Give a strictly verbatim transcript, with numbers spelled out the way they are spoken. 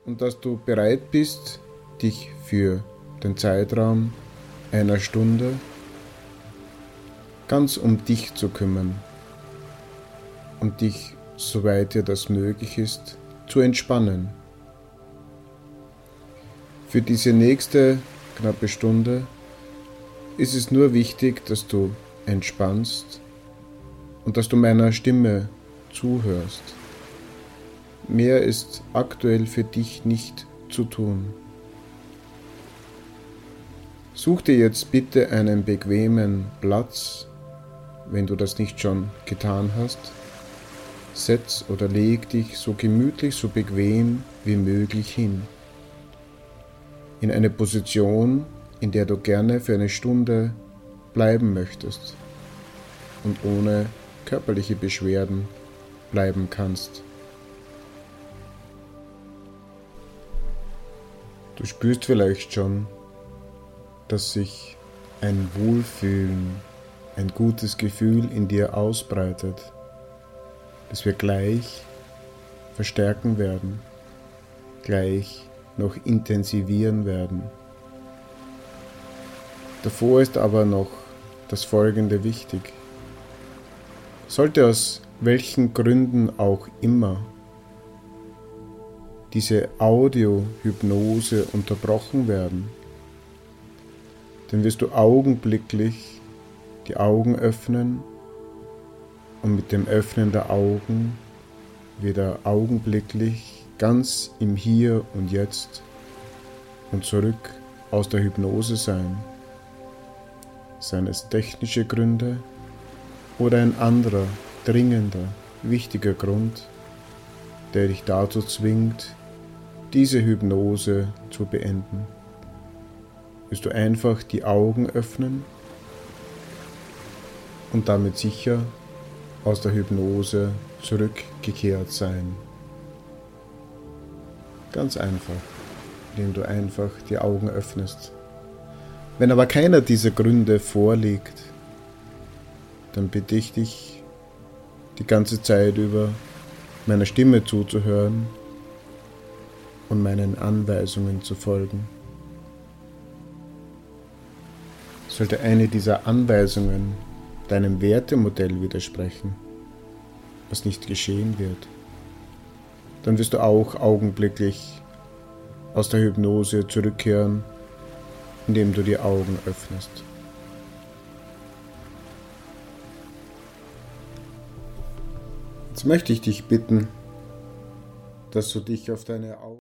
und dass du bereit bist, dich für den Zeitraum einer Stunde ganz um dich zu kümmern und dich, soweit dir das möglich ist, zu entspannen. Für diese nächste knappe Stunde ist es nur wichtig, dass du entspannst und dass du meiner Stimme zuhörst. Mehr ist aktuell für dich nicht zu tun. Such dir jetzt bitte einen bequemen Platz, wenn du das nicht schon getan hast. Setz oder leg dich so gemütlich, so bequem wie möglich hin. In eine Position, in der du gerne für eine Stunde bleiben möchtest und ohne körperliche Beschwerden bleiben kannst. Du spürst vielleicht schon, dass sich ein Wohlfühlen, ein gutes Gefühl in dir ausbreitet, das wir gleich verstärken werden, gleich noch intensivieren werden. Davor ist aber noch das Folgende wichtig. Sollte aus welchen Gründen auch immer diese Audio-Hypnose unterbrochen werden, dann wirst du augenblicklich die Augen öffnen und mit dem Öffnen der Augen wieder augenblicklich ganz im Hier und Jetzt und zurück aus der Hypnose sein. Seien es technische Gründe oder ein anderer, dringender, wichtiger Grund, der dich dazu zwingt, diese Hypnose zu beenden. Wirst du einfach die Augen öffnen und damit sicher aus der Hypnose zurückgekehrt sein. Ganz einfach, indem du einfach die Augen öffnest. Wenn aber keiner dieser Gründe vorliegt, dann bitte ich dich, die ganze Zeit über meiner Stimme zuzuhören und meinen Anweisungen zu folgen. Sollte eine dieser Anweisungen deinem Wertemodell widersprechen, was nicht geschehen wird, dann wirst du auch augenblicklich aus der Hypnose zurückkehren, indem du die Augen öffnest. Jetzt möchte ich dich bitten, dass du dich auf deine Augen